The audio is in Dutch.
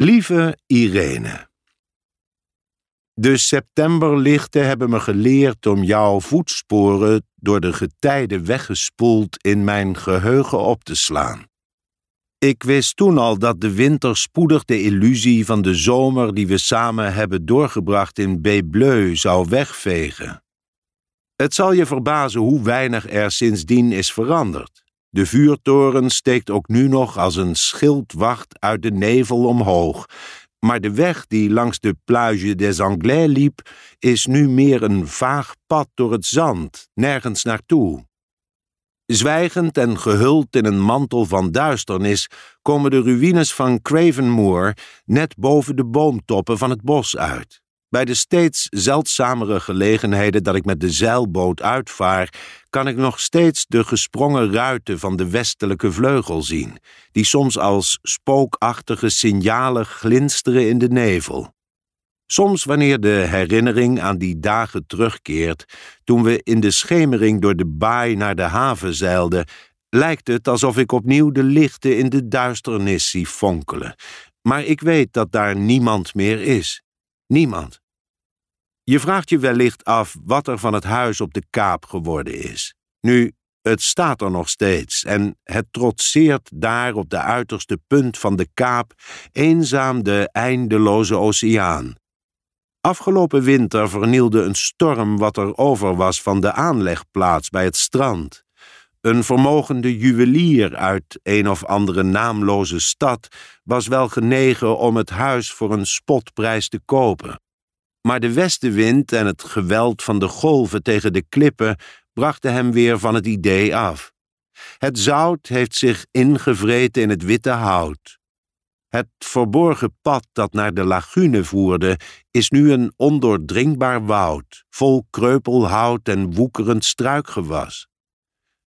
Lieve Irene, de septemberlichten hebben me geleerd om jouw voetsporen door de getijden weggespoeld in mijn geheugen op te slaan. Ik wist toen al dat de winter spoedig de illusie van de zomer die we samen hebben doorgebracht in Bébleu zou wegvegen. Het zal je verbazen hoe weinig er sindsdien is veranderd. De vuurtoren steekt ook nu nog als een schildwacht uit de nevel omhoog, maar de weg die langs de Plage des Anglais liep, is nu meer een vaag pad door het zand, nergens naartoe. Zwijgend en gehuld in een mantel van duisternis komen de ruïnes van Cravenmoor net boven de boomtoppen van het bos uit. Bij de steeds zeldzamere gelegenheden dat ik met de zeilboot uitvaar, kan ik nog steeds de gesprongen ruiten van de westelijke vleugel zien, die soms als spookachtige signalen glinsteren in de nevel. Soms wanneer de herinnering aan die dagen terugkeert, toen we in de schemering door de baai naar de haven zeilden, lijkt het alsof ik opnieuw de lichten in de duisternis zie fonkelen. Maar ik weet dat daar niemand meer is. Niemand. Je vraagt je wellicht af wat er van het huis op de Kaap geworden is. Nu, het staat er nog steeds en het trotseert daar op de uiterste punt van de Kaap eenzaam de eindeloze oceaan. Afgelopen winter vernielde een storm wat er over was van de aanlegplaats bij het strand. Een vermogende juwelier uit een of andere naamloze stad was wel genegen om het huis voor een spotprijs te kopen. Maar de westenwind en het geweld van de golven tegen de klippen brachten hem weer van het idee af. Het zout heeft zich ingevreten in het witte hout. Het verborgen pad dat naar de lagune voerde is nu een ondoordringbaar woud, vol kreupelhout en woekerend struikgewas.